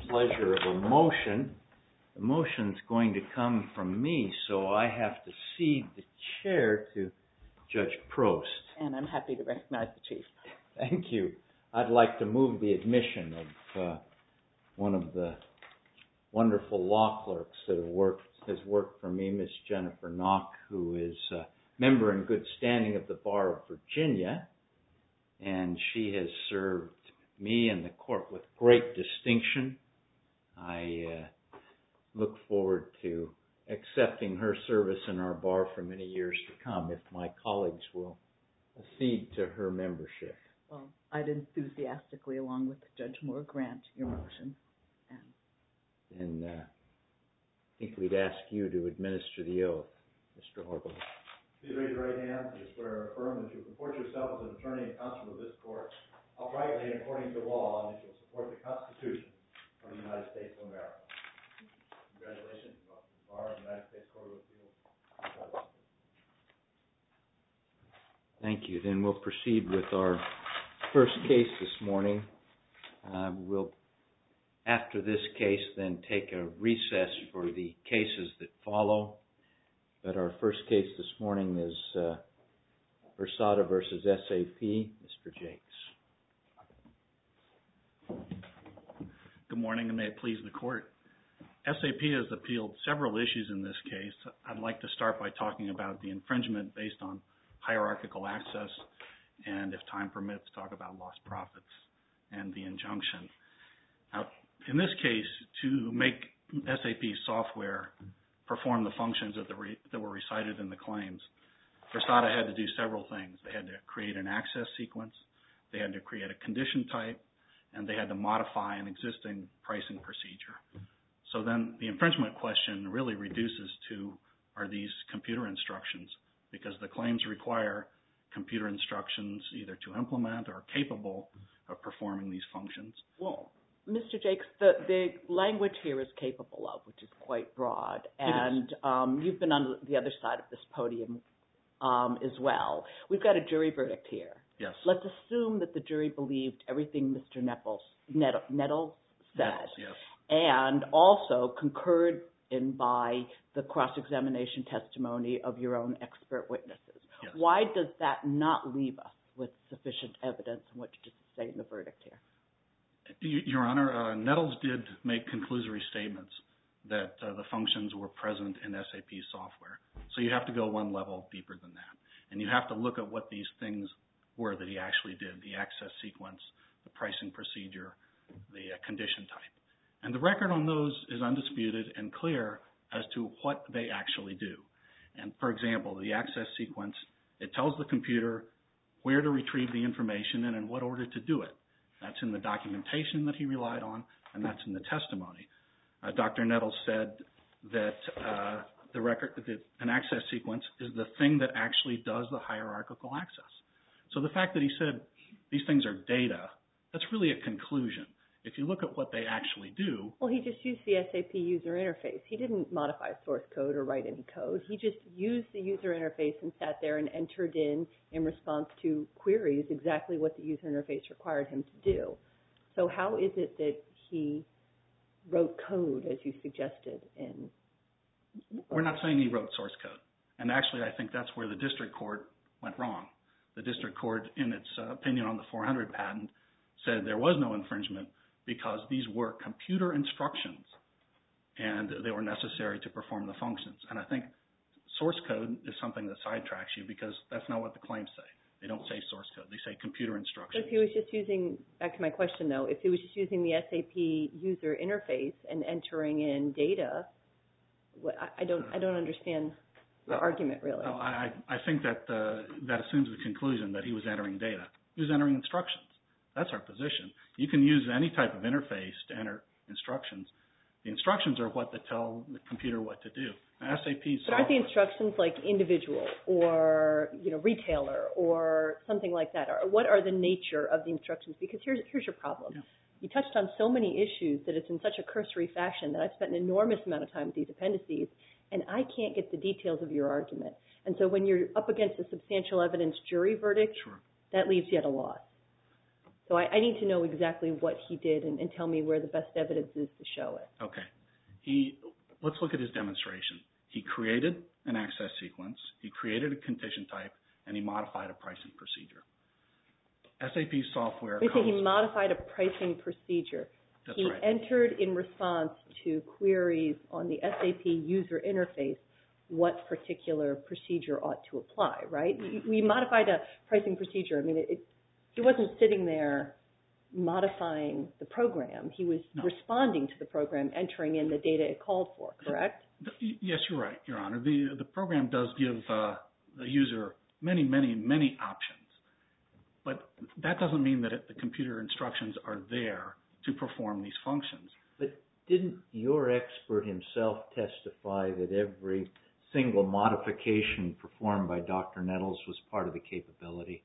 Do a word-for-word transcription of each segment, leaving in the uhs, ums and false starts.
pleasure of a motion. The motion's going to come from me, so I have to cede the chair to Judge Prost. And I'm happy to recognize the Chief. Thank you. I'd like to move the admission of uh, one of the wonderful law clerks that have worked, has worked for me, Miss Jennifer Knock, who is a member in good standing of the Bar of Virginia, and she has served me and the court with great distinction. I uh, look forward to accepting her service in our bar for many years to come if my colleagues will accede to her membership. Well, I'd enthusiastically, along with Judge Moore, grant your motion. And uh, I think we'd ask you to administer the oath, Mister Horvath. Please raise your right hand and swear or affirm that you will comport yourself as an attorney and constable of this court, uprightly and according to law, and that you will support the Constitution of the United States of America. Congratulations. Welcome to the Bar of the United States Court of Appeals. Thank you. Then we'll proceed with our first case this morning. Uh, we'll, after this case, then take a recess for the cases that follow. But our first case this morning is uh, Versada versus S A P. Mister Jakes. Good morning, and may it please the Court. S A P has appealed several issues in this case. I'd like to start by talking about the infringement based on hierarchical access, and if time permits, talk about lost profits and the injunction. Now, in this case, to make S A P software perform the functions that, the re, that were recited in the claims, Versada had to do several things. They had to create an access sequence, they had to create a condition type, and they had to modify an existing pricing procedure. So then the infringement question really reduces to, are these computer instructions? Because the claims require computer instructions either to implement or capable of performing these functions. Well, Mister Jakes, the, the language here is capable of, which is quite broad, and um, you've been on the other side of this podium um, as well. We've got a jury verdict here. Yes. Let's assume that the jury believed everything Mister Nettles, Nettles, Nettles said, Nettles, yes. and also concurred in by the cross-examination testimony of your own expert witnesses. Yes. Why does that not leave us with sufficient evidence on which to sustain the verdict here? Your Honor, uh, Nettles did make conclusory statements that uh, the functions were present in S A P software. So you have to go one level deeper than that. And you have to look at what these things were that he actually did, the access sequence, the pricing procedure, the uh, condition type. And the record on those is undisputed and clear as to what they actually do. And for example, the access sequence, it tells the computer where to retrieve the information and in what order to do it. That's in the documentation that he relied on, and that's in the testimony. Uh, Doctor Nettles said that uh, the record, that an access sequence is the thing that actually does the hierarchical access. So the fact that he said these things are data, that's really a conclusion. If you look at what they actually do... Well, he just used the S A P user interface. He didn't modify source code or write any code. He just used the user interface and sat there and entered in, in response to queries, exactly what the user interface required him to do. So how is it that he wrote code, as you suggested? In We're not saying he wrote source code. And actually, I think that's where the district court went wrong. The district court, in its uh, opinion on the four hundred patent, said there was no infringement because these were computer instructions and they were necessary to perform the functions. And I think source code is something that sidetracks you because that's not what the claims say. They don't say source code. They say computer instructions. So if he was just using, back to my question though, if he was just using the S A P user interface and entering in data, what, I, I don't I don't understand the uh, argument really. No, I, I think that uh, that assumes the conclusion that he was entering data. He was entering instructions. That's our position. You can use any type of interface to enter instructions. The instructions are what that tell the computer what to do. Now, S A P but aren't the instructions like individual or you know retailer or something like that? Or what are the nature of the instructions? Because here's here's your problem. Yeah. You touched on so many issues that it's in such a cursory fashion that I've spent an enormous amount of time with these appendices, and I can't get the details of your argument. And so when you're up against a substantial evidence jury verdict, sure. that leaves you at a loss. So I, I need to know exactly what he did and, and tell me where the best evidence is to show it. Okay. He, let's look at his demonstration. He created an access sequence, he created a condition type, and he modified a pricing procedure. S A P software You say he comes- modified a pricing procedure. That's he right. entered in response to queries on the S A P user interface what particular procedure ought to apply, right? We modified a pricing procedure. I mean, it, it, he wasn't sitting there modifying the program. He was No. responding to the program, entering in the data it called for, correct? Yes, you're right, Your Honor. The, the program does give uh, the user many, many, many options. But that doesn't mean that it, the computer instructions are there to perform these functions. But didn't your expert himself testify that every single modification performed by Doctor Nettles was part of the capability?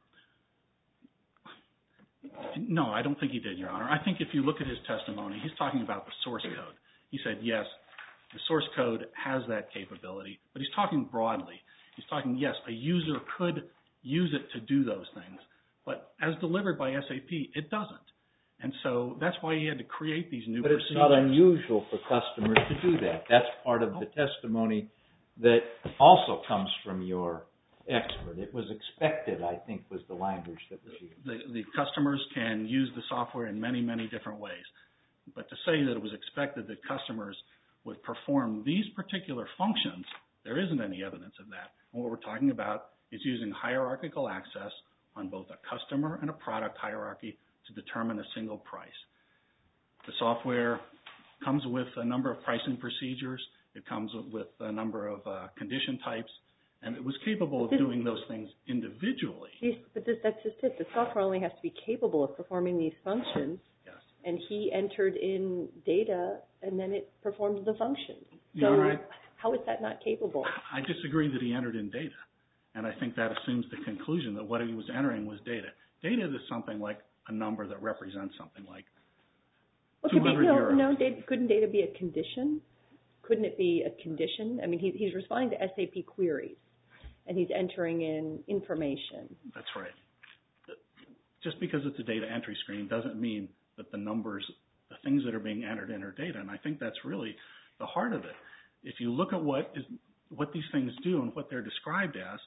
No, I don't think he did, Your Honor. I think if you look at his testimony, he's talking about the source code. He said, yes, the source code has that capability, but he's talking broadly. He's talking, yes, a user could use it to do those things, but as delivered by S A P, it doesn't. And so that's why he had to create these new But procedures. it's not unusual for customers to do that. That's part of the testimony that also comes from your expert. It was expected, I think, was the language that was used. The, the customers can use the software in many, many different ways. But to say that it was expected that customers would perform these particular functions, there isn't any evidence of that. And what we're talking about is using hierarchical access on both a customer and a product hierarchy to determine a single price. The software comes with a number of pricing procedures. It comes with a number of uh, condition types, and it was capable of doing those things individually. Yes, but this, that's just it. The software only has to be capable of performing these functions, Yes. and he entered in data, and then it performed the function. So You're right. how is that not capable? I disagree that he entered in data, and I think that assumes the conclusion that what he was entering was data. Data is something like a number that represents something like Well, could two be, hundred no, euros. no, data, couldn't data be a condition? Couldn't it be a condition? I mean, he, he's responding to S A P queries, and he's entering in information. That's right. Just because it's a data entry screen doesn't mean that the numbers, the things that are being entered in are data, and I think that's really the heart of it. If you look at what is what these things do and what they're described as,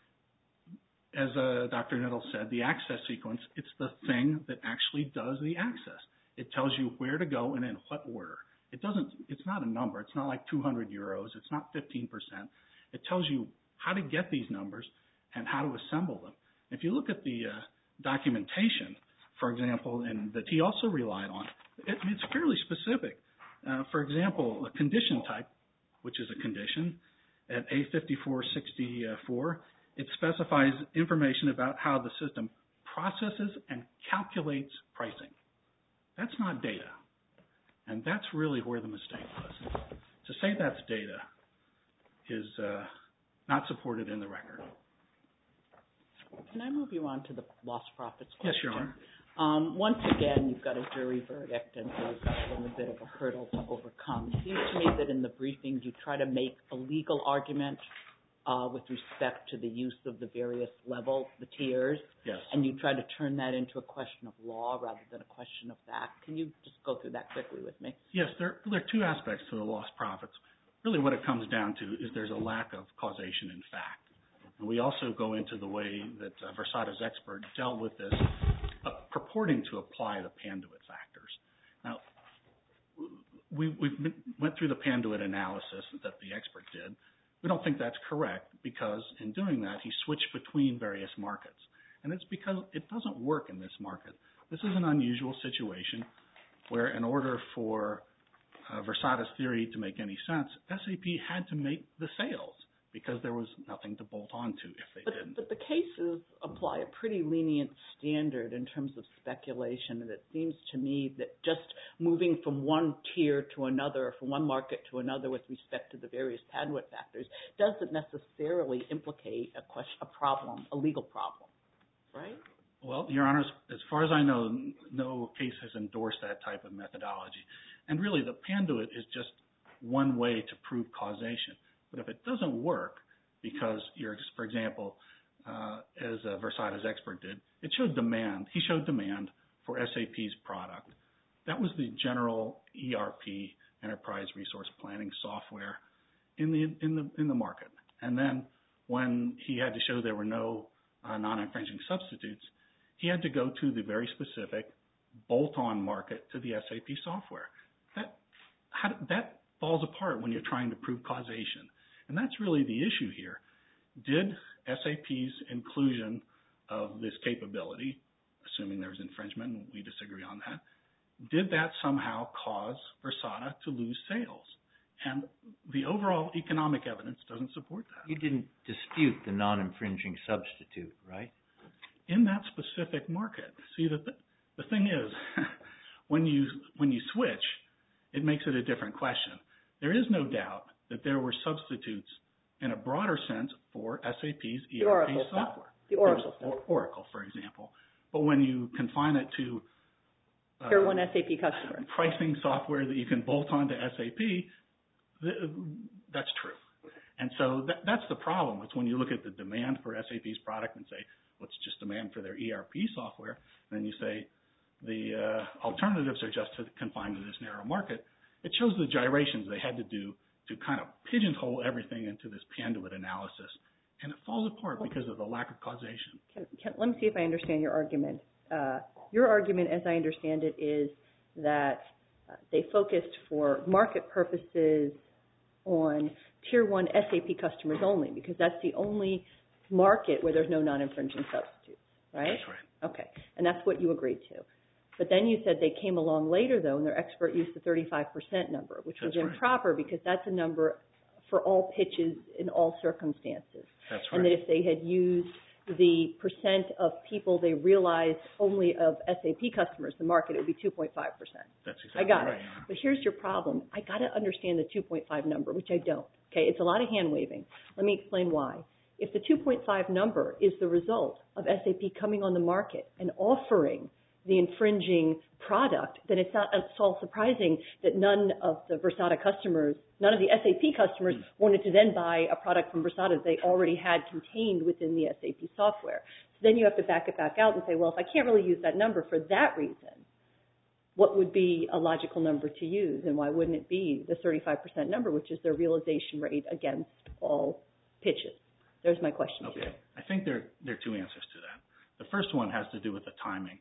as uh, Doctor Nettles said, the access sequence, it's the thing that actually does the access. It tells you where to go and in what order. It doesn't, it's not a number. It's not like two hundred euros. It's not fifteen percent. It tells you how to get these numbers and how to assemble them. If you look at the uh, documentation, for example, and that he also relied on, it, it's fairly specific. Uh, for example, a condition type, which is a condition, at A fifty-four sixty-four, it specifies information about how the system processes and calculates pricing. That's not data. And that's really where the mistake was. To say that's data is uh, not supported in the record. Can I move you on to the lost profits question? Yes, Your Honor. Um, once again, you've got a jury verdict, and so you've got a little bit of a hurdle to overcome. It seems to me that in the briefing you try to make a legal argument uh, with respect to the use of the various levels, the tiers, Yes. and you try to turn that into a question of law rather than a question of fact. Can you just go through that quickly with me? Yes, there, there are two aspects to the lost profits. Really what it comes down to is there's a lack of causation in fact. And we also go into the way that uh, Versada's expert dealt with this, uh, purporting to apply the Panduit factors. Now, we we went through the Panduit analysis that the expert did. We don't think that's correct because in doing that, he switched between various markets. And it's because it doesn't work in this market. This is an unusual situation where in order for uh, Versada's theory to make any sense, S A P had to make the sales because there was nothing to bolt onto if they But, didn't. but the cases apply a pretty lenient standard in terms of speculation, and it seems to me that just moving from one tier to another, from one market to another with respect to the various Panduit factors, doesn't necessarily implicate a question, a problem, a legal problem, right? Well, Your Honor, as far as I know, no case has endorsed that type of methodology. And really, the Panduit is just one way to prove causation. But if it doesn't work, because you're, for example, uh, as uh, Versada's expert did, it showed demand. He showed demand for S A P's product. That was the general E R P, Enterprise Resource Planning software, in the in the in the market. And then when he had to show there were no uh, non-infringing substitutes, he had to go to the very specific bolt-on market to the S A P software. That how, that falls apart when you're trying to prove causation, and that's really the issue here. Did S A P's inclusion of this capability, assuming there's infringement, and we disagree on that, did that somehow cause Versada to lose sales? And the overall economic evidence doesn't support that. You didn't dispute the non-infringing substitute, right? In that specific market. See, the, th- the thing is, when you when you switch, it makes it a different question. There is no doubt that there were substitutes in a broader sense for S A P's E R P Oracle software. stuff. The Oracle or, stuff. Oracle, for example. But when you confine it to uh, Tier one S A P customer. pricing software that you can bolt onto S A P, th- that's true. And so that, that's the problem. It's when you look at the demand for S A P's product and say, well, it's just demand for their E R P software, and then you say the uh, alternatives are just to, confined to this narrow market. It shows the gyrations they had to do to kind of pigeonhole everything into this Panduit analysis, and it falls apart because of the lack of causation. Can, can, let me see if I understand your argument. Uh, your argument, as I understand it, is that uh, they focused for market purposes on Tier one S A P customers only, because that's the only market where there's no non-infringing substitutes, right? That's right. Okay, and that's what you agreed to. But then you said they came along later, though, and their expert used the thirty-five percent number, which That's was right. improper because that's a number for all pitches in all circumstances. That's right. And that if they had used the percent of people they realized only of S A P customers, the market, it would be two point five percent. That's exactly I got right. it. But here's your problem. I got to understand the two point five number, which I don't. Okay, it's a lot of hand-waving. Let me explain why. If the two point five number is the result of S A P coming on the market and offering the infringing product, then it's not at all surprising that none of the Versada customers, none of the S A P customers mm. wanted to then buy a product from Versada that they already had contained within the S A P software. So then you have to back it back out and say, well, if I can't really use that number for that reason, what would be a logical number to use? And why wouldn't it be the thirty-five percent number, which is their realization rate against all pitches? There's my question okay. to you. I think there, there are two answers to that. The first one has to do with the timing.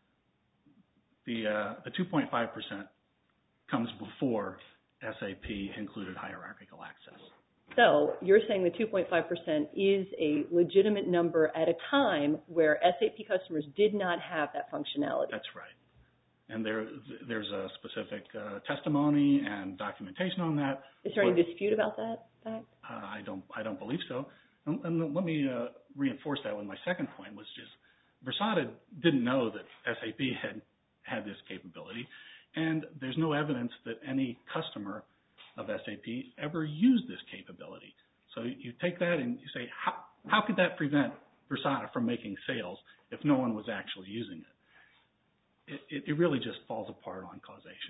The uh, the two point five percent comes before S A P included hierarchical access. So you're saying the two point five percent is a legitimate number at a time where S A P customers did not have that functionality. That's right. And there there's a specific uh, testimony and documentation on that. Is there any dispute about that fact? Uh, I don't I don't believe so. And, and let me uh, reinforce that with my second point, was just Versada didn't know that S A P had had this capability, and there's no evidence that any customer of S A P ever used this capability. So you take that and you say, how, how could that prevent Versada from making sales if no one was actually using it? It, it, it really just falls apart on causation.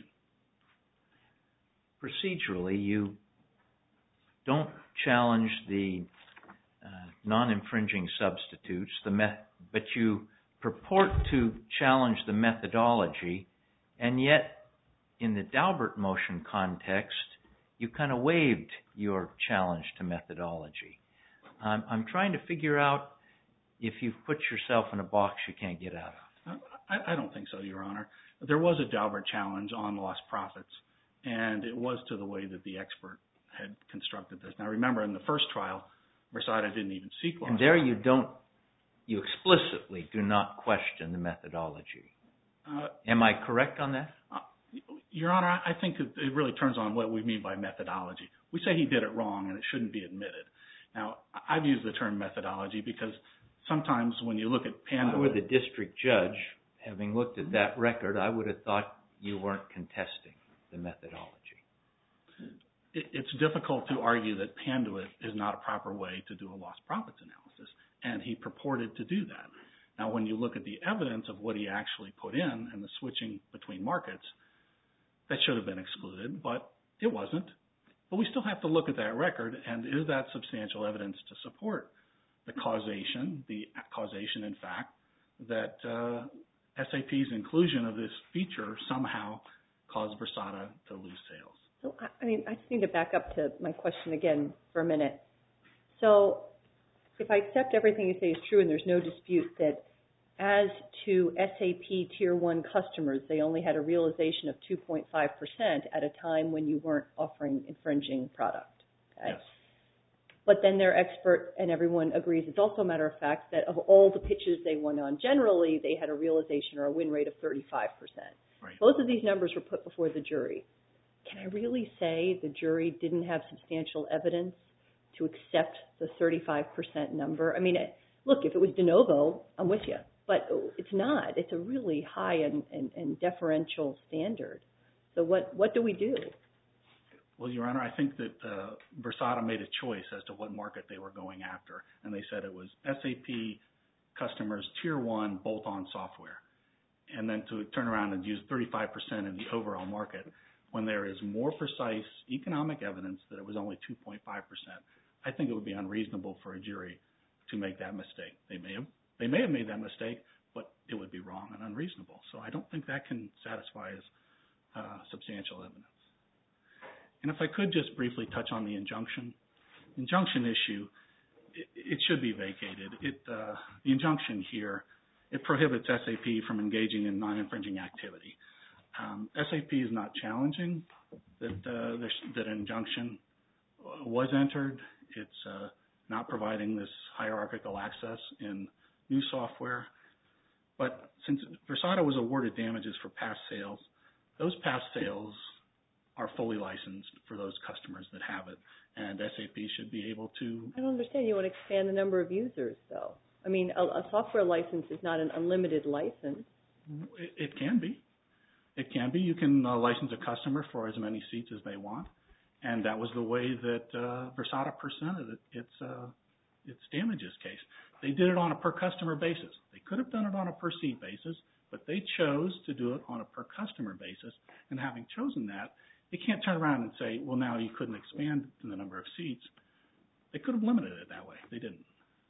Procedurally, you don't challenge the uh, non-infringing substitutes, the me- but you purport to challenge the methodology, and yet in the Daubert motion context, you kind of waived your challenge to methodology. Um, I'm trying to figure out if you've put yourself in a box you can't get out of. I, I don't think so, Your Honor. There was a Daubert challenge on lost profits, and it was to the way that the expert had constructed this. Now, remember, in the first trial, Versada didn't even seek lost And there profits. you don't, you explicitly do not question the methodology. Uh, Am I correct on that? Uh, Your Honor, I think it really turns on what we mean by methodology. We say he did it wrong and it shouldn't be admitted. Now, I've used the term methodology because sometimes when you look at Panduit... I were the district judge, having looked at that record, I would have thought you weren't contesting the methodology. It, it's difficult to argue that Panduit is not a proper way to do a lost profits analysis, and he purported to do that. Now, when you look at the evidence of what he actually put in and the switching between markets, that should have been excluded, but it wasn't. But we still have to look at that record, and is that substantial evidence to support the causation, the causation, in fact, that uh, S A P's inclusion of this feature somehow caused Versata to lose sales. So, I mean, I just need to back up to my question again for a minute. So, if I accept everything you say is true and there's no dispute that as to S A P Tier one customers, they only had a realization of two point five percent at a time when you weren't offering infringing product. Okay? Yes. But then their expert and everyone agrees it's also a matter of fact that of all the pitches they won on, generally they had a realization or a win rate of thirty-five percent. Right. Both of these numbers were put before the jury. Can I really say the jury didn't have substantial evidence to accept the thirty-five percent number? I mean, look, if it was de novo, I'm with you. But it's not. It's a really high and, and, and deferential standard. So what, what do we do? Well, Your Honor, I think that uh, Versata made a choice as to what market they were going after, and they said it was S A P customers Tier one bolt-on software, and then to turn around and use thirty-five percent in the overall market when there is more precise economic evidence that it was only two point five percent. I think it would be unreasonable for a jury to make that mistake. They may have They may have made that mistake, but it would be wrong and unreasonable. So I don't think that can satisfy as uh, substantial evidence. And if I could just briefly touch on the injunction. Injunction issue, it, it should be vacated. It, uh, the injunction here, it prohibits S A P from engaging in non-infringing activity. Um, S A P is not challenging that, uh, that an injunction was entered. It's uh, not providing this hierarchical access in new software. But since Versata was awarded damages for past sales, those past sales are fully licensed for those customers that have it, and S A P should be able to... I don't understand. You want to expand the number of users, though. I mean, a, a software license is not an unlimited license. It, it can be. It can be. You can uh, license a customer for as many seats as they want, and that was the way that uh, Versata presented it, its, uh, its damages case. They did it on a per customer basis. They could have done it on a per seat basis, but they chose to do it on a per customer basis, and having chosen that, they can't turn around and say, well, now you couldn't expand the number of seats. They could have limited it that way. They didn't.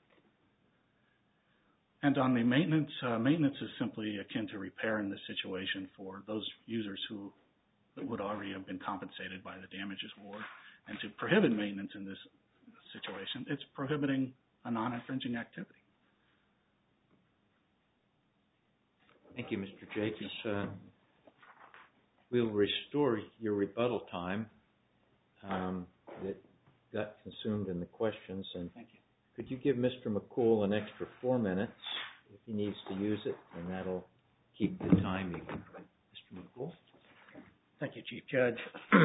And on the maintenance, uh, maintenance is simply akin to repair in this situation for those users who would already have been compensated by the damages award. And to prohibit maintenance in this situation, it's prohibiting a non-infringing activity. Thank you, Mister Jakes. Uh, we'll restore your rebuttal time um, that got consumed in the questions. And Thank you. could you give Mister McCool an extra four minutes if he needs to use it, and that'll keep the time even. Mister McCool. Thank you, Chief Judge.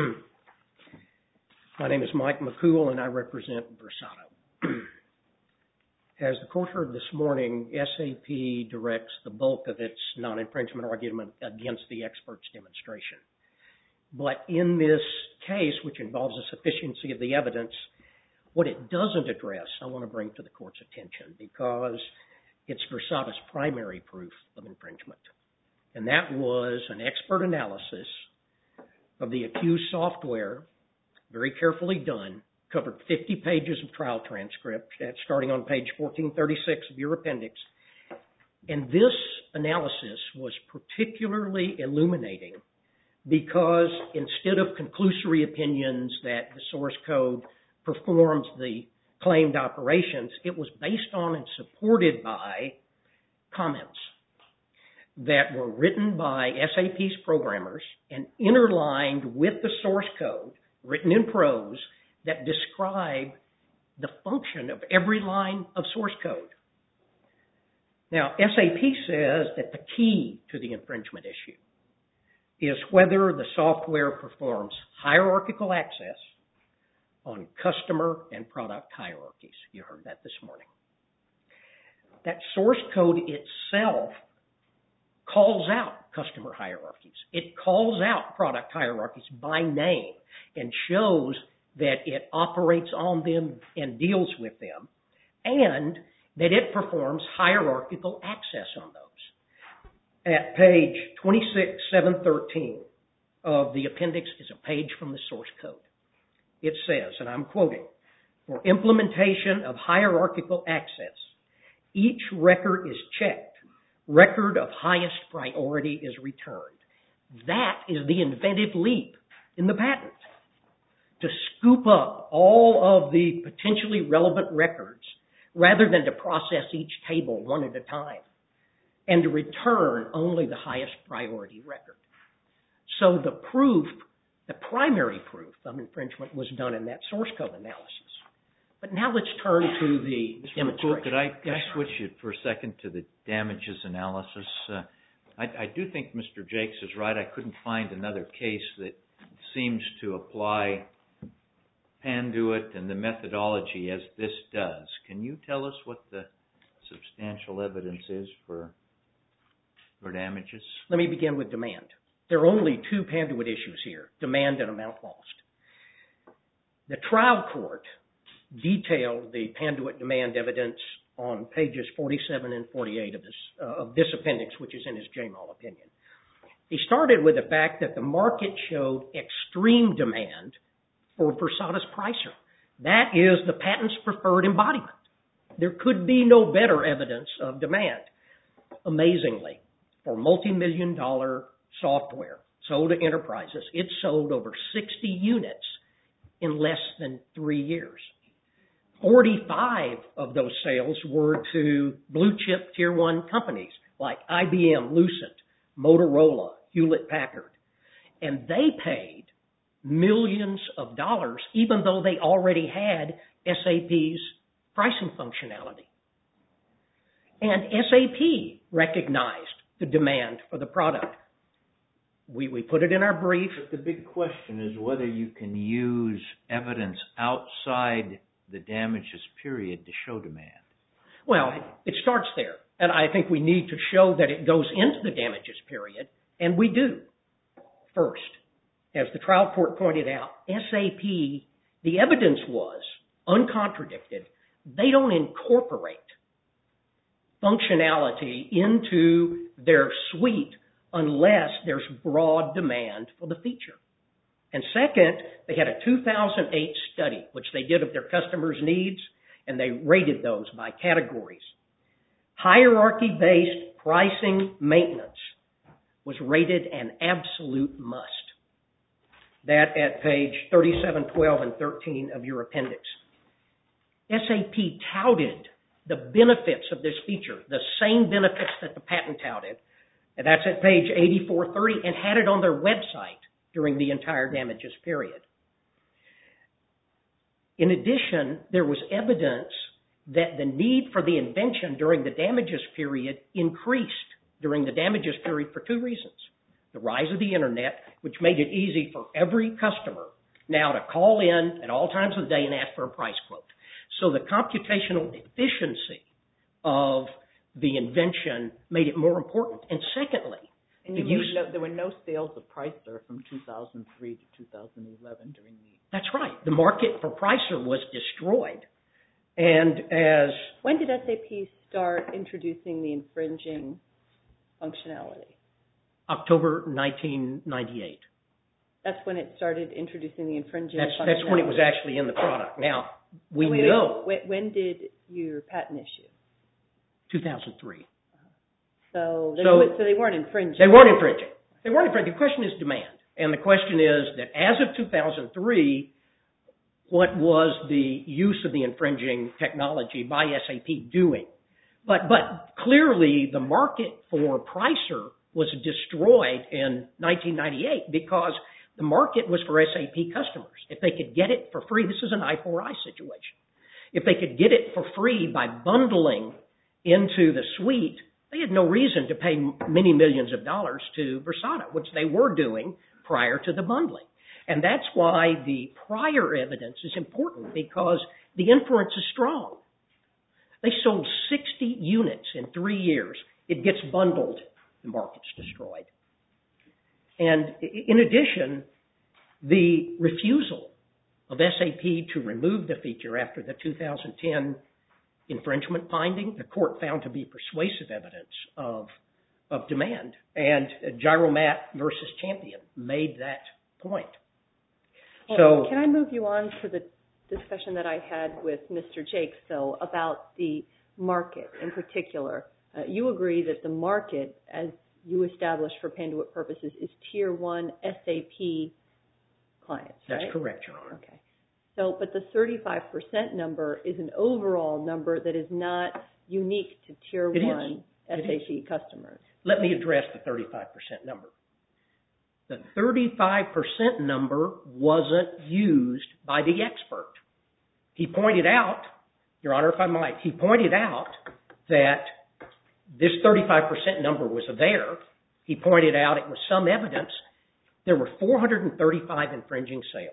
My name is Mike McCool, and I represent Versata. As the court heard this morning, S A P directs the bulk of its non-infringement argument against the expert's demonstration. But in this case, which involves the sufficiency of the evidence, what it doesn't address, I want to bring to the court's attention, because it's Versata's primary proof of infringement. And that was an expert analysis of the accused software, very carefully done, covered fifty pages of trial transcript, starting on page fourteen thirty-six of your appendix. And this analysis was particularly illuminating because instead of conclusory opinions that the source code performs the claimed operations, it was based on and supported by comments that were written by S A P's programmers and interlined with the source code, written in prose, that describe the function of every line of source code. Now, S A P says that the key to the infringement issue is whether the software performs hierarchical access on customer and product hierarchies. You heard that this morning. That source code itself calls out customer hierarchies. It calls out product hierarchies by name and shows that it operates on them and deals with them, and that it performs hierarchical access on those. At page twenty-six seven thirteen of the appendix is a page from the source code. It says, and I'm quoting, For implementation of hierarchical access, each record is checked. Record of highest priority is returned. That is the inventive leap in the patent. To scoop up all of the potentially relevant records rather than to process each table one at a time, and to return only the highest priority record. So the proof, the primary proof of infringement was done in that source code analysis. But now let's turn to the demonstration. Could I, could I switch it for a second to the damages analysis? Uh, I, I do think Mister Jakes is right. I couldn't find another case that seems to apply Panduit and the methodology as this does. Can you tell us what the substantial evidence is for, for damages? Let me begin with demand. There are only two Panduit issues here, demand and amount lost. The trial court detailed the Panduit demand evidence on pages forty-seven and forty-eight of this, uh, of this appendix, which is in his J M A L opinion. He started with the fact that the market showed extreme demand for Versata's Pricer. That is the patent's preferred embodiment. There could be no better evidence of demand. Amazingly, for multi-million dollar software sold to enterprises, it sold over sixty units in less than three years. forty-five of those sales were to blue chip tier one companies like I B M, Lucent, Motorola, Hewlett-Packard. And they paid millions of dollars even though they already had S A P's pricing functionality. And S A P recognized the demand for the product. We, we put it in our brief. But the big question is whether you can use evidence outside the damages period to show demand. Well, it starts there. And I think we need to show that it goes into the damages period, and we do. First, as the trial court pointed out, S A P, the evidence was uncontradicted. They don't incorporate functionality into their suite unless there's broad demand for the feature. And second, they had a two thousand eight study, which they did of their customers' needs, and they rated those by categories. Hierarchy-based pricing maintenance was rated an absolute must. That at page thirty-seven, twelve, and thirteen of your appendix. S A P touted the benefits of this feature, the same benefits that the patent touted, and that's at page eighty-four thirty, and had it on their website during the entire damages period. In addition, there was evidence that the need for the invention during the damages period increased during the damages period for two reasons. The rise of the internet, which made it easy for every customer now to call in at all times of the day and ask for a price quote. So the computational efficiency of the invention made it more important. And secondly, and you mean no, there were no sales of Pricer from two thousand three to two thousand eleven during the... That's right. The market for Pricer was destroyed. And as... When did S A P start introducing the infringing functionality? October nineteen ninety-eight. That's when it started introducing the infringing that's, functionality? That's when it was actually in the product. Now, we wait, know... Wait, when did your patent issue? two thousand three. So they, so, so they weren't infringing. They weren't infringing. They weren't infringing. The question is demand. And the question is that as of two thousand three, what was the use of the infringing technology by S A P doing? But, but clearly the market for Pricer was destroyed in nineteen ninety-eight because the market was for S A P customers. If they could get it for free, this is an I four I situation. If they could get it for free by bundling into the suite, they had no reason to pay many millions of dollars to Versata, which they were doing prior to the bundling. And that's why the prior evidence is important, because the inference is strong. They sold sixty units in three years. It gets bundled. The market's destroyed. And in addition, the refusal of S A P to remove the feature after the two thousand ten infringement finding, the court found to be persuasive evidence of, of demand. And Gyromat versus Champion made that point. Well, so, can I move you on to the discussion that I had with Mister Jakes, though, about the market in particular. Uh, you agree that the market, as you established for Panduit purposes, is Tier one S A P clients, That's right? correct, Your Honor. Okay. So, but the thirty-five percent number is an overall number that is not unique to Tier It one is. S It A P customers. Let me address the thirty-five percent number. The thirty-five percent number wasn't used by the expert. He pointed out, Your Honor, if I might, he pointed out that this thirty-five percent number was there. He pointed out it was some evidence. There were four hundred thirty-five infringing sales.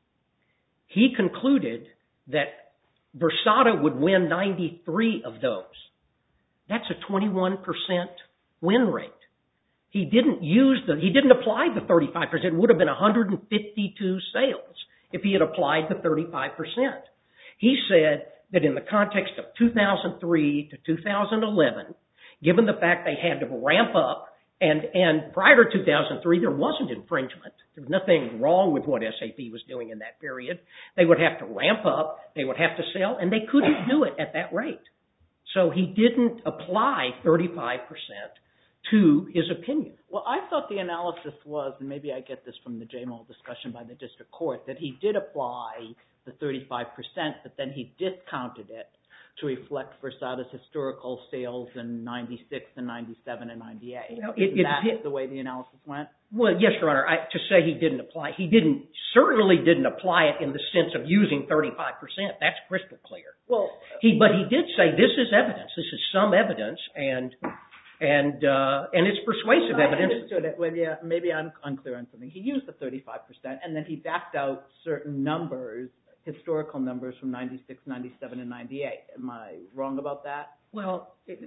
He concluded that Versata would win ninety-three of those. That's a twenty-one percent win rate. He didn't use the, he didn't apply the thirty-five percent. It would have been one hundred fifty-two sales if he had applied the thirty-five percent. He said that in the context of two thousand three to two thousand eleven, given the fact they had to ramp up, and, and prior to two thousand three, there wasn't infringement. There was nothing wrong with what S A P was doing in that period. They would have to ramp up, they would have to sell, and they couldn't do it at that rate. So he didn't apply thirty-five percent to his opinion. Well, I thought the analysis was, and maybe I get this from the J M O L discussion by the district court, that he did apply the thirty-five percent, but then he discounted it to reflect Versata's historical sales in ninety-six and ninety-seven and ninety-eight. Well, it, Is that it, the way the analysis went? Well, yes, Your Honor. I, to say he didn't apply, he didn't certainly didn't apply it in the sense of using thirty-five percent. That's crystal clear. Well, he but he did say this is evidence. This is some evidence, and and uh, and it's persuasive I evidence. understood it. Well, yeah, maybe I'm unclear on something. He used the thirty-five percent, and then he backed out certain numbers, historical numbers from ninety-six, ninety-seven, and ninety-eight. Am I wrong about that? Well, it,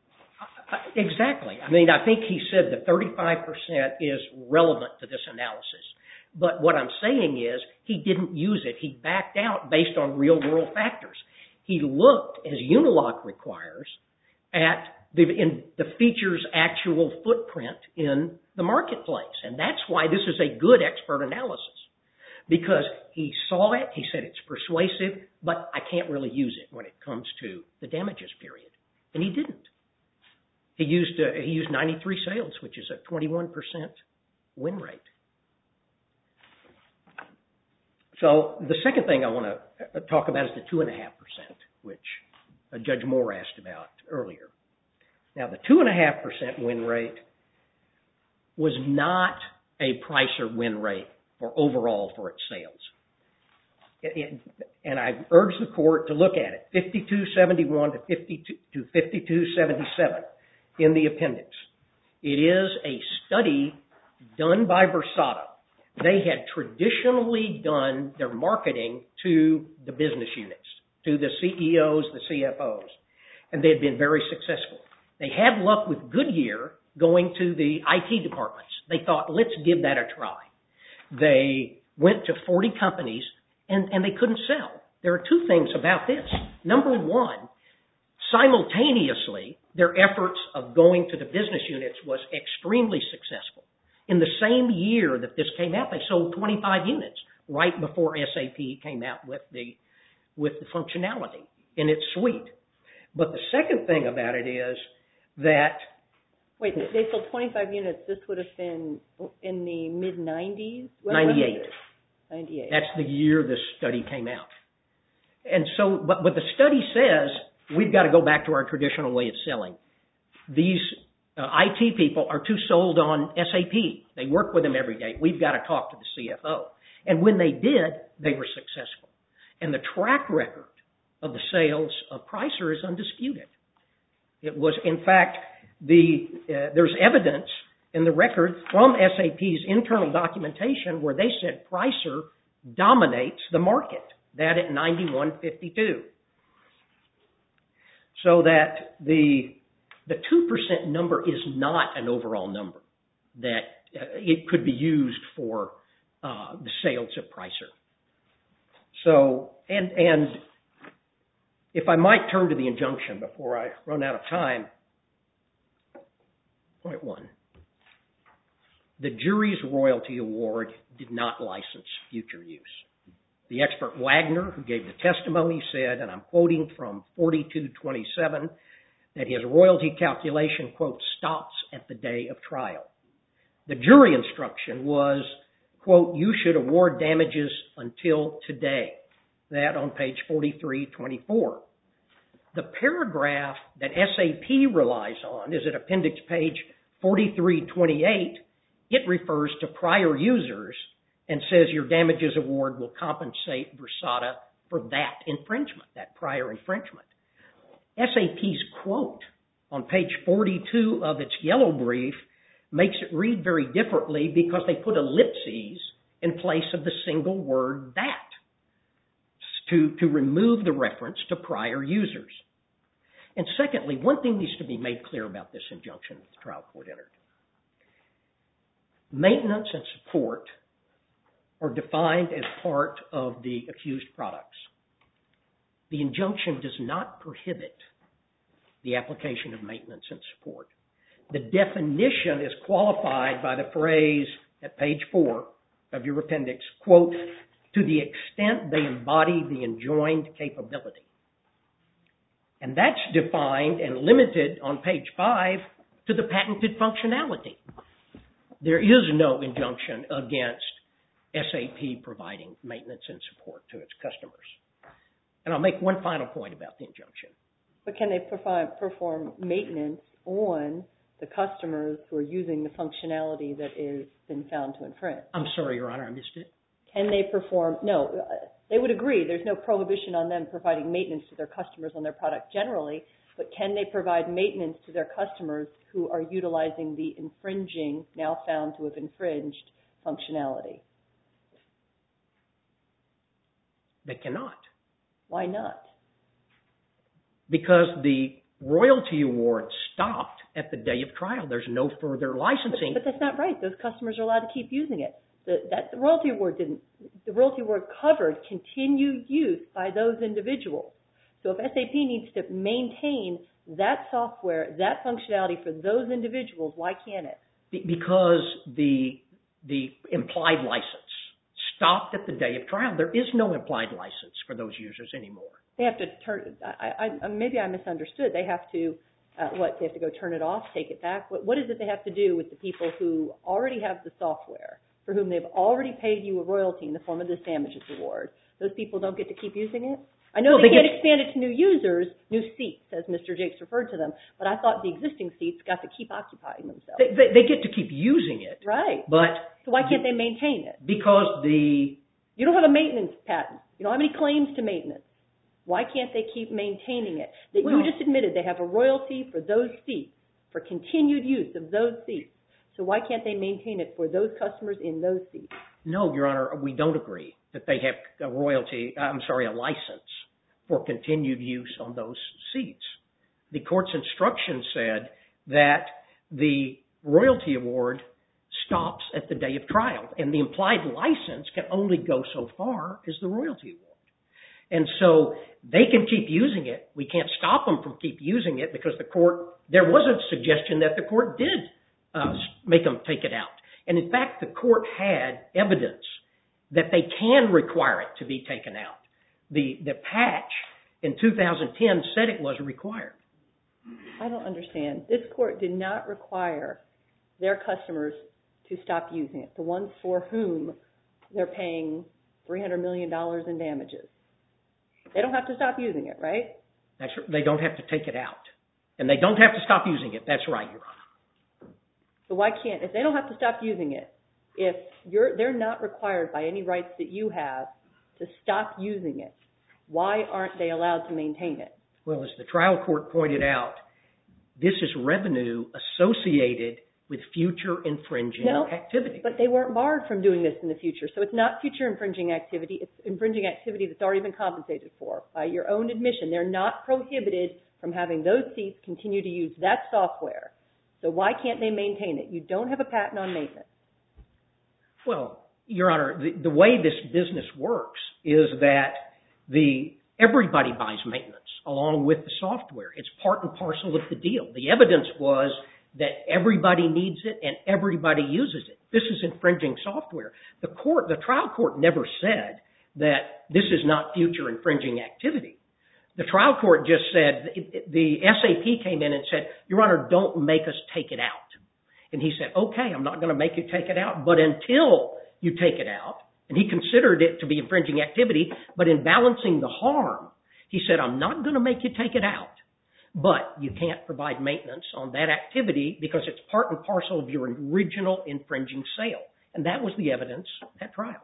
exactly. I mean, I think he said that thirty-five percent is relevant to this analysis. But what I'm saying is he didn't use it. He backed out based on real-world factors. He looked, as Unilock requires, at the, in the feature's actual footprint in the marketplace. And that's why this is a good expert analysis. Because he saw it, he said it's persuasive, but I can't really use it when it comes to the damages period. And he didn't. He used uh, he used ninety-three sales, which is a twenty-one percent win rate. So the second thing I want to talk about is the two point five percent, which uh, Judge Moore asked about earlier. Now, the two point five percent win rate was not a Pricer win rate for overall for its sales. It, it, and I urge the court to look at it, fifty-two seventy-one to fifty-two seventy-seven in the appendix. It is a study done by Versata. They had traditionally done their marketing to the business units, to the C E Os, the C F Os, and they had been very successful. They had luck with Goodyear going to the I T departments. They thought, let's give that a try. They went to forty companies, and, and they couldn't sell. There are two things about this. Number one, simultaneously, their efforts of going to the business units was extremely successful. In the same year that this came out, they sold twenty-five units right before S A P came out with the with the functionality in its suite. But the second thing about it is that... Wait, they sold twenty-five units. This would have been in the mid nineties? ninety-eight. ninety-eight. That's the year this study came out. And so, but, but the study says we've got to go back to our traditional way of selling. These uh, I T people are too sold on S A P. They work with them every day. We've got to talk to the C F O. And when they did, they were successful. And the track record of the sales of Pricer is undisputed. It was, in fact, the uh, there's evidence in the record from S A P's internal documentation where they said Pricer dominates the market, that at ninety-one fifty-two. So that the the two percent number is not an overall number, that uh, it could be used for uh, the sales of Pricer. So, and, and if I might turn to the injunction before I run out of time, point one. The jury's royalty award did not license future use. The expert Wagner, who gave the testimony, said, and I'm quoting from forty-two twenty-seven, that his royalty calculation, quote, stops at the day of trial. The jury instruction was, quote, you should award damages until today. That on page forty-three twenty-four. The paragraph that S A P relies on is at appendix page forty-three twenty-eight. It refers to prior users and says your damages award will compensate Versata for that infringement, that prior infringement. S A P's quote on page forty-two of its yellow brief makes it read very differently because they put ellipses in place of the single word that to, to remove the reference to prior users. And secondly, one thing needs to be made clear about this injunction that the trial court entered. Maintenance and support are defined as part of the accused products. The injunction does not prohibit the application of maintenance and support. The definition is qualified by the phrase at page four of your appendix, quote, to the extent they embody the enjoined capability. And that's defined and limited on page five to the patented functionality. There is no injunction against S A P providing maintenance and support to its customers. And I'll make one final point about the injunction. But can they perform, perform maintenance on the customers who are using the functionality that has been found to infringe? I'm sorry, Your Honor, I missed it. Can they perform? No, they would agree. There's no prohibition on them providing maintenance to their customers on their product generally, but can they provide maintenance to their customers who are utilizing the infringing, now found to have infringed, functionality? They cannot. Why not? Because the royalty award stopped at the day of trial. There's no further licensing. But, but that's not right. Those customers are allowed to keep using it. The, that, the royalty award didn't. The royalty award covered continued use by those individuals. So if S A P needs to maintain that software, that functionality for those individuals, why can't it? Because the the implied license stopped at the day of trial. There is no implied license for those users anymore. They have to turn. I, I, maybe I misunderstood. They have to. Uh, what? They have to go turn it off, take it back. What, what is it they have to do with the people who already have the software, for whom they've already paid you a royalty in the form of this damages award? Those people don't get to keep using it? I know well, they, they can't get, expand it to new users, new seats, as Mister Jakes referred to them, but I thought the existing seats got to keep occupying themselves. They, they, they get to keep using it. Right. But so why can't the, they maintain it? Because the... You don't have a maintenance patent. You don't have any claims to maintenance. Why can't they keep maintaining it? That well, you just admitted they have a royalty for those seats, for continued use of those seats. So why can't they maintain it for those customers in those seats? No, Your Honor, we don't agree that they have a royalty, I'm sorry, a license for continued use on those seats. The court's instruction said that the royalty award stops at the day of trial, and the implied license can only go so far as the royalty award. And so they can keep using it. We can't stop them from keep using it because the court, there was a suggestion that the court did uh, make them take it out. And in fact, the court had evidence that they can require it to be taken out. The, the patch in two thousand ten said it was required. I don't understand. This court did not require their customers to stop using it, the ones for whom they're paying three hundred million dollars in damages. They don't have to stop using it, right? That's, they don't have to take it out. And they don't have to stop using it. That's right, Your Honor. So why can't, if they don't have to stop using it, if you're, they're not required by any rights that you have to stop using it, why aren't they allowed to maintain it? Well, as the trial court pointed out, this is revenue associated with future infringing no, activity. But they weren't barred from doing this in the future. So it's not future infringing activity. It's infringing activity that's already been compensated for. By your own admission, they're not prohibited from having those seats continue to use that software. So why can't they maintain it? You don't have a patent on maintenance. Well, Your Honor, the, the way this business works is that the everybody buys maintenance along with the software. It's part and parcel of the deal. The evidence was that everybody needs it and everybody uses it. This is infringing software. The court, the trial court never said that this is not future infringing activity. The trial court just said, the S A P came in and said, Your Honor, don't make us take it out. And he said, okay, I'm not going to make you take it out, but until you take it out, and he considered it to be infringing activity, but in balancing the harm, he said, I'm not going to make you take it out, but you can't provide maintenance on that activity because it's part and parcel of your original infringing sale. And that was the evidence at trial.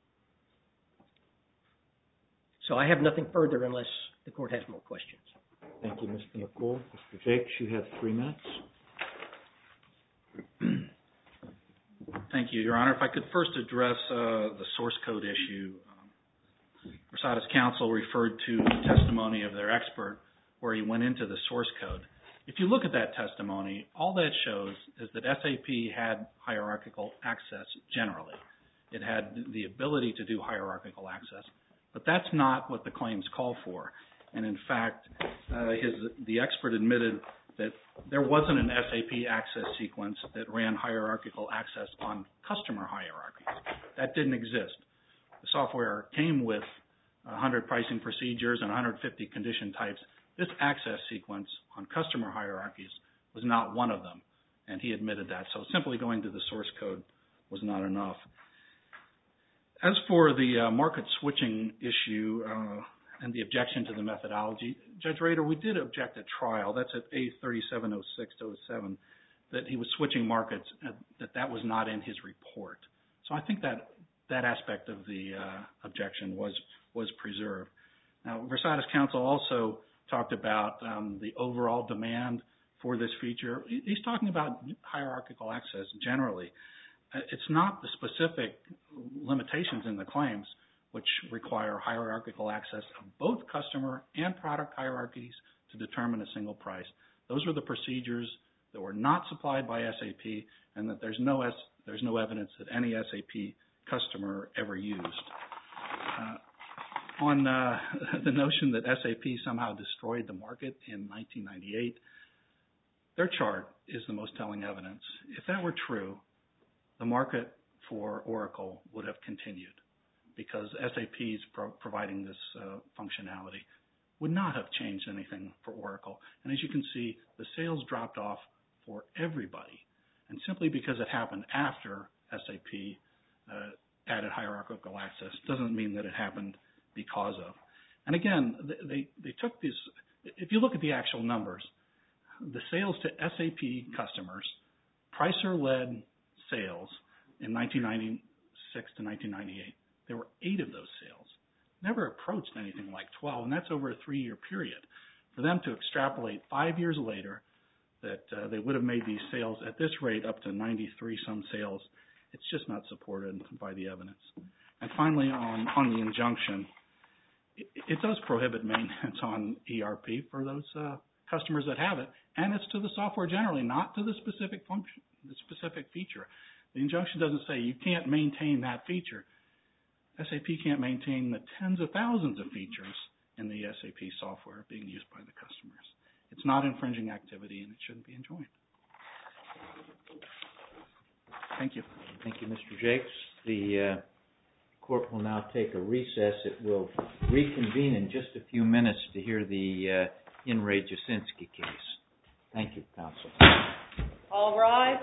So I have nothing further unless the court has more questions. Thank you, Mister McCool. Mister Jakes, you have three minutes. Thank you, Your Honor. If I could first address uh, the source code issue. Um, Versada's counsel referred to the testimony of their expert where he went into the source code. If you look at that testimony, all that shows is that S A P had hierarchical access generally. It had the ability to do hierarchical access, but that's not what the claims call for. And in fact, uh, his, the expert admitted that there wasn't an S A P access sequence that ran hierarchical access on customer hierarchies. That didn't exist. The software came with one hundred pricing procedures and one hundred fifty condition types. This access sequence on customer hierarchies was not one of them, and he admitted that. So simply going to the source code was not enough. As for the uh, market switching issue, uh, and the objection to the methodology, Judge Rader, we did object at trial. That's at A thirty-seven oh six to oh seven, that he was switching markets, uh, that that was not in his report. So I think that that aspect of the uh, objection was was preserved. Now, Versada's counsel also talked about um, the overall demand for this feature. He's talking about hierarchical access generally. It's not the specific limitations in the claims which require hierarchical access of both customer and product hierarchies to determine a single price. Those were the procedures that were not supplied by S A P, and that there's no, S, there's no evidence that any S A P customer ever used. Uh, on uh, the notion that S A P somehow destroyed the market in nineteen ninety-eight, their chart is the most telling evidence. If that were true, the market for Oracle would have continued, because S A P's pro providing this uh, functionality would not have changed anything for Oracle. And as you can see, the sales dropped off for everybody. And simply because it happened after S A P uh, added hierarchical access doesn't mean that it happened because of. And again, they, they took this, if you look at the actual numbers, the sales to S A P customers, Pricer-led sales in nineteen ninety-six to nineteen ninety-eight, there were eight of those sales. Never approached anything like twelve, and that's over a three-year period. For them to extrapolate five years later that uh, they would have made these sales at this rate up to ninety-three some sales, it's just not supported by the evidence. And finally, on, on the injunction, it, it does prohibit maintenance on E R P for those uh, customers that have it, and it's to the software generally, not to the specific function, the specific feature. The injunction doesn't say you can't maintain that feature. S A P can't maintain the tens of thousands of features in the S A P software being used by the customers. It's not infringing activity, and it shouldn't be enjoined. Thank you. Thank you, Mister Jakes. The uh, court will now take a recess. It will reconvene in just a few minutes to hear the uh, In re Jasinski case. Thank you, counsel. All rise.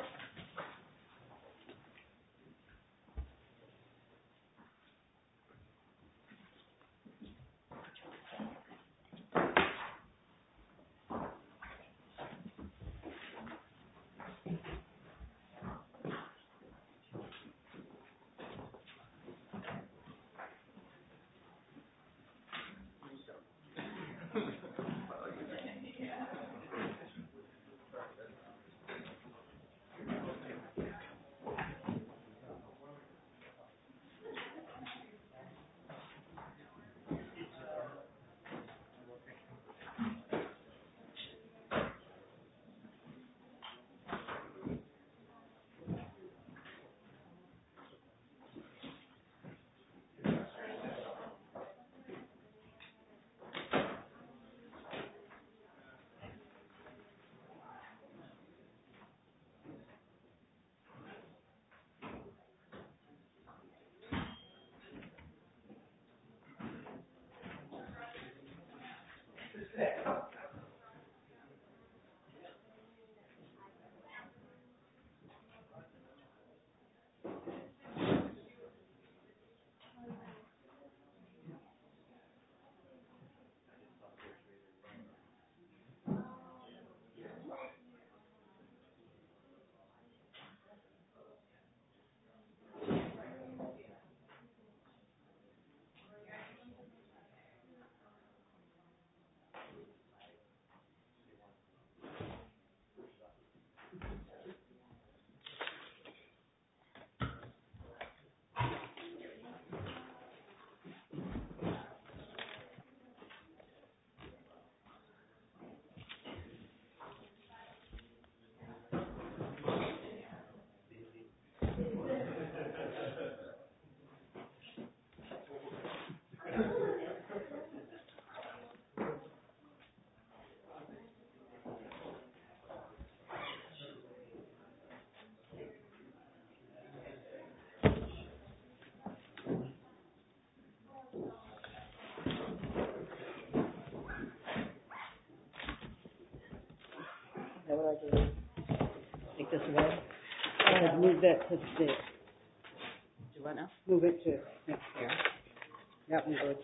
move that to the, Do what now? move it to next year. That one goes.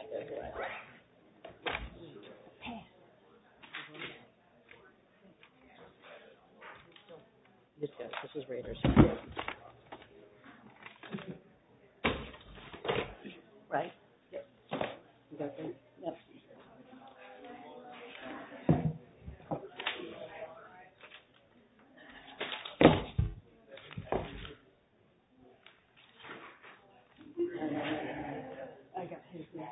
This goes. This is Raiders. Right? You got that? Yep. I got his signature.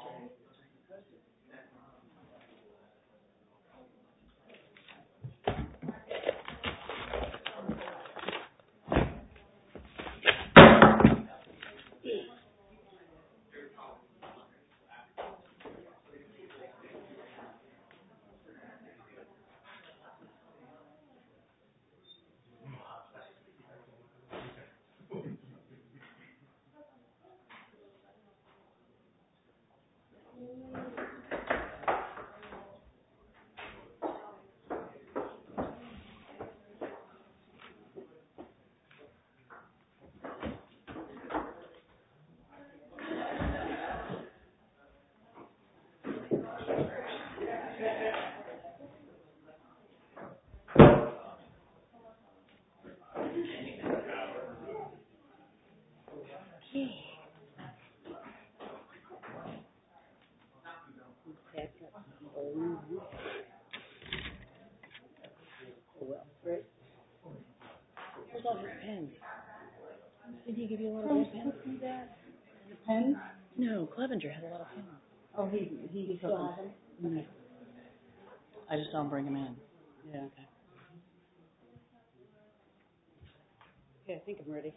Where's all his pens? Did he give you a lot of those pens? The pen? No, Clevenger had a lot of pens. Oh, he, he, He still has them? Mhm. I just don't bring them in. Yeah. Okay. Okay, I think I'm ready.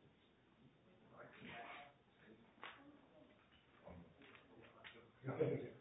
Thank you.